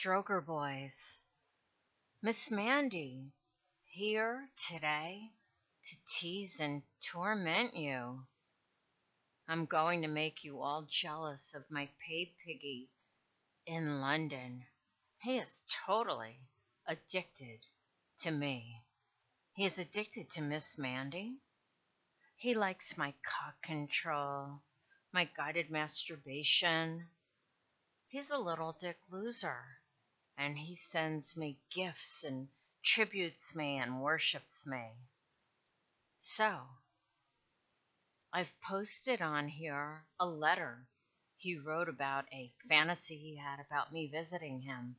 Stroker Boys. Miss Mandy, here today to tease and torment you. I'm going to make you all jealous of my pay piggy in London. He is totally addicted to me. He is addicted to Miss Mandy. He likes my cock control, my guided masturbation. He's a little dick loser, and he sends me gifts and tributes me and worships me. So, I've posted on here a letter he wrote about a fantasy he had about me visiting him.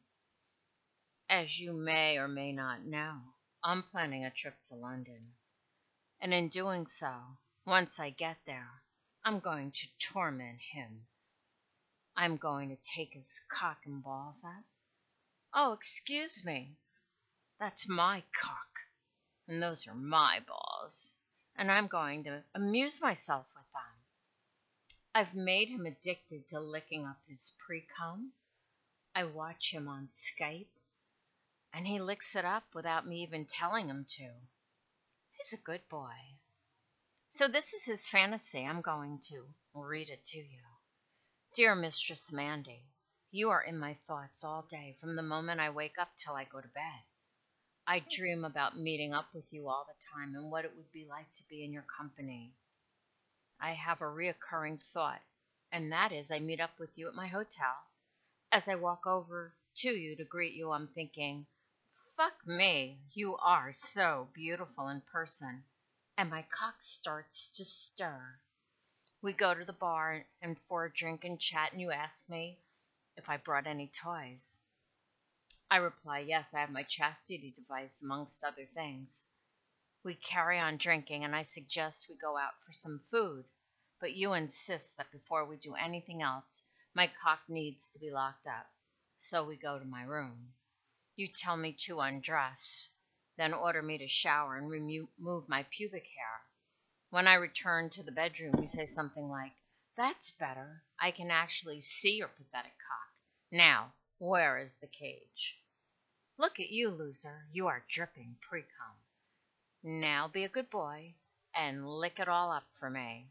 As you may or may not know, I'm planning a trip to London. And in doing so, once I get there, I'm going to torment him. I'm going to take his cock and balls out. Oh, excuse me. That's my cock. And those are my balls. And I'm going to amuse myself with them. I've made him addicted to licking up his pre-cum. I watch him on Skype, and he licks it up without me even telling him to. He's a good boy. So this is his fantasy. I'm going to read it to you. Dear Mistress Mandy, you are in my thoughts all day from the moment I wake up till I go to bed. I dream about meeting up with you all the time and what it would be like to be in your company. I have a reoccurring thought, and that is I meet up with you at my hotel. As I walk over to you to greet you, I'm thinking, fuck me, you are so beautiful in person. And my cock starts to stir. We go to the bar and for a drink and chat, and you ask me if I brought any toys. I reply, yes, I have my chastity device, amongst other things. We carry on drinking, and I suggest we go out for some food, but you insist that before we do anything else, my cock needs to be locked up. So we go to my room. You tell me to undress, then order me to shower and remove my pubic hair. When I return to the bedroom, you say something like, that's better. I can actually see your pathetic cock. Now, where is the cage? Look at you, loser. You are dripping pre-cum. Now be a good boy and lick it all up for me.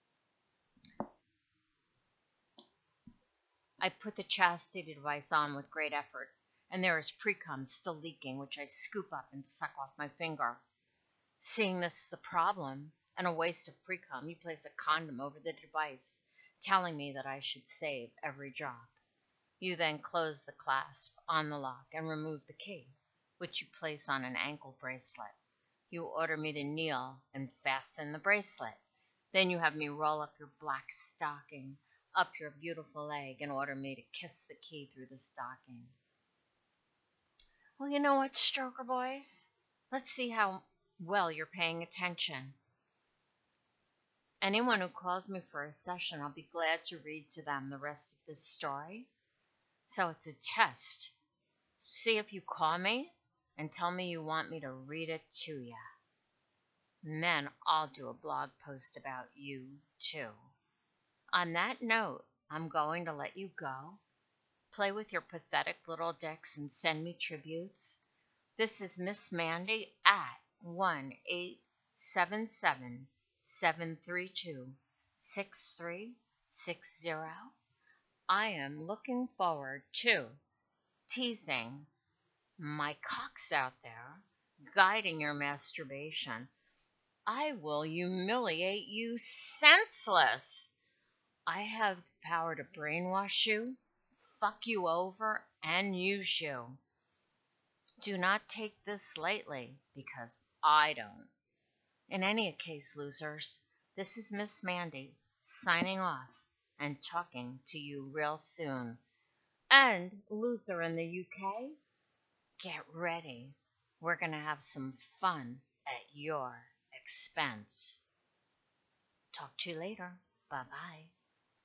I put the chastity device on with great effort, and there is pre-cum still leaking, which I scoop up and suck off my finger. Seeing this is a problem and a waste of pre-cum, you place a condom over the device, telling me that I should save every drop. You then close the clasp on the lock and remove the key, which you place on an ankle bracelet. You order me to kneel and fasten the bracelet. Then you have me roll up your black stocking up your beautiful leg and order me to kiss the key through the stocking. Well, you know what, Stroker Boys? Let's see how well you're paying attention. Anyone who calls me for a session, I'll be glad to read to them the rest of this story. So it's a test. See if you call me and tell me you want me to read it to you. And then I'll do a blog post about you, too. On that note, I'm going to let you go. Play with your pathetic little dicks and send me tributes. This is Miss Mandy at 1-877-732-6360. I am looking forward to teasing my cocks out there, guiding your masturbation. I will humiliate you senseless. I have the power to brainwash you, fuck you over, and use you. Do not take this lightly, because I don't. In any case, losers, this is Miss Mandy, signing off and talking to you real soon. And, loser in the UK, get ready. We're going to have some fun at your expense. Talk to you later. Bye-bye.